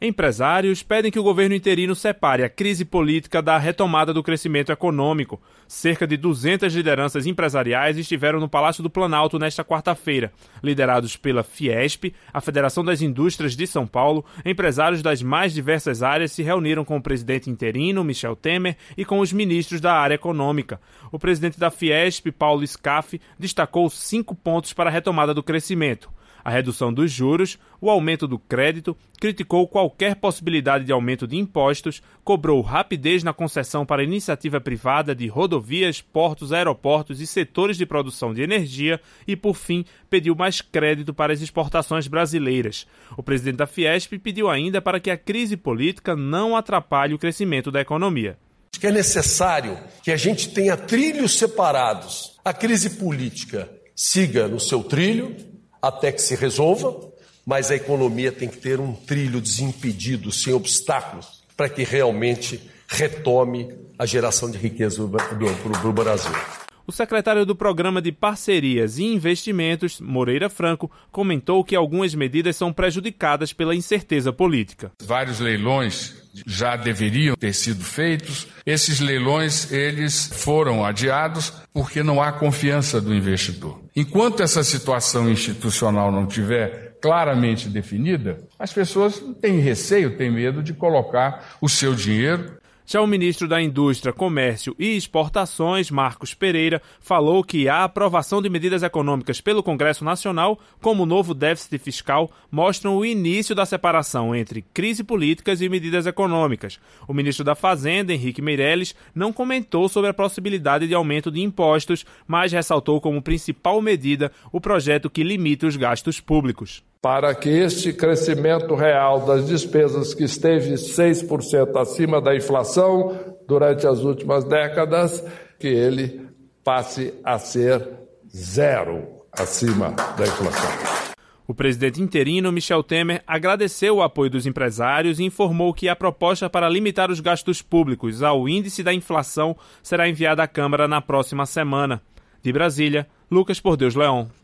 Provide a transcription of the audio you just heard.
Empresários pedem que o governo interino separe a crise política da retomada do crescimento econômico. Cerca de 200 lideranças empresariais estiveram no Palácio do Planalto nesta quarta-feira. Liderados pela Fiesp, a Federação das Indústrias de São Paulo, empresários das mais diversas áreas se reuniram com o presidente interino, Michel Temer, e com os ministros da área econômica. O presidente da Fiesp, Paulo Scaff, destacou 5 pontos para a retomada do crescimento: a redução dos juros, o aumento do crédito, criticou qualquer possibilidade de aumento de impostos, cobrou rapidez na concessão para a iniciativa privada de rodovias, portos, aeroportos e setores de produção de energia e, por fim, pediu mais crédito para as exportações brasileiras. O presidente da Fiesp pediu ainda para que a crise política não atrapalhe o crescimento da economia. É necessário que a gente tenha trilhos separados. A crise política siga no seu trilho até que se resolva, mas a economia tem que ter um trilho desimpedido, sem obstáculos, para que realmente retome a geração de riqueza do Brasil. O secretário do Programa de Parcerias e Investimentos, Moreira Franco, comentou que algumas medidas são prejudicadas pela incerteza política. Vários leilões já deveriam ter sido feitos. Esses leilões, eles foram adiados porque não há confiança do investidor. Enquanto essa situação institucional não estiver claramente definida, as pessoas têm receio, têm medo de colocar o seu dinheiro. Já o ministro da Indústria, Comércio e Exportações, Marcos Pereira, falou que a aprovação de medidas econômicas pelo Congresso Nacional, como o novo déficit fiscal, mostram o início da separação entre crise políticas e medidas econômicas. O ministro da Fazenda, Henrique Meirelles, não comentou sobre a possibilidade de aumento de impostos, mas ressaltou como principal medida o projeto que limita os gastos públicos. Para que este crescimento real das despesas, que esteve 6% acima da inflação durante as últimas décadas, que ele passe a ser 0 acima da inflação. O presidente interino, Michel Temer, agradeceu o apoio dos empresários e informou que a proposta para limitar os gastos públicos ao índice da inflação será enviada à Câmara na próxima semana. De Brasília, Lucas Por Deus Leão.